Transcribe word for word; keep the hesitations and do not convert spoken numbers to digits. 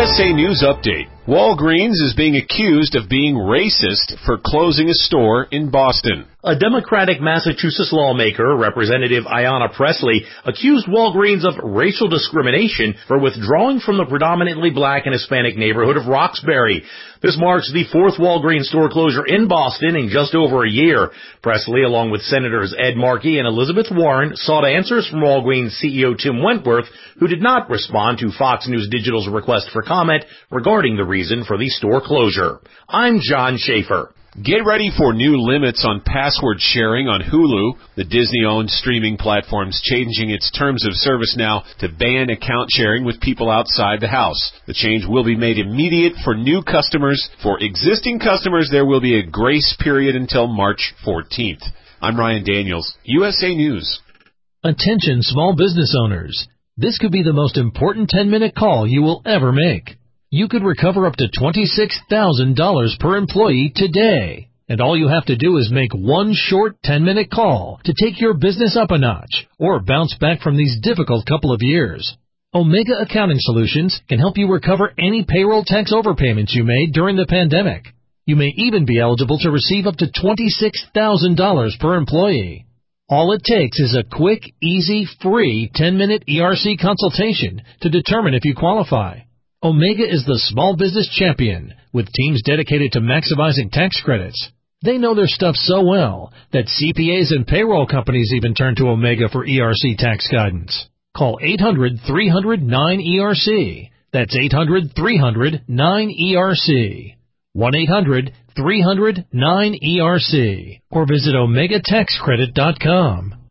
S A News Update. Walgreens is being accused of being racist for closing a store in Boston. A Democratic Massachusetts lawmaker, Representative Ayanna Pressley, accused Walgreens of racial discrimination for withdrawing from the predominantly black and Hispanic neighborhood of Roxbury. This marks the fourth Walgreens store closure in Boston in just over a year. Pressley, along with Senators Ed Markey and Elizabeth Warren, sought answers from Walgreens C E O Tim Wentworth, who did not respond to Fox News Digital's request for comment regarding the reason for the store closure. I'm John Schaefer. Get ready for new limits on password sharing on Hulu. The Disney-owned streaming platform's changing its terms of service now to ban account sharing with people outside the house. The change will be made immediate for new customers. For existing customers, there will be a grace period until March fourteenth. I'm Ryan Daniels, U S A News. Attention small business owners. This could be the most important ten-minute call you will ever make. You could recover up to twenty-six thousand dollars per employee today. And all you have to do is make one short ten-minute call to take your business up a notch or bounce back from these difficult couple of years. Omega Accounting Solutions can help you recover any payroll tax overpayments you made during the pandemic. You may even be eligible to receive up to twenty-six thousand dollars per employee. All it takes is a quick, easy, free ten-minute E R C consultation to determine if you qualify. Omega is the small business champion with teams dedicated to maximizing tax credits. They know their stuff so well that C P As and payroll companies even turn to Omega for E R C tax guidance. Call eight hundred, three hundred, nine E R C. That's eight hundred, three hundred, nine E R C. one eight hundred, three hundred, nine E R C. Or visit omega tax credit dot com.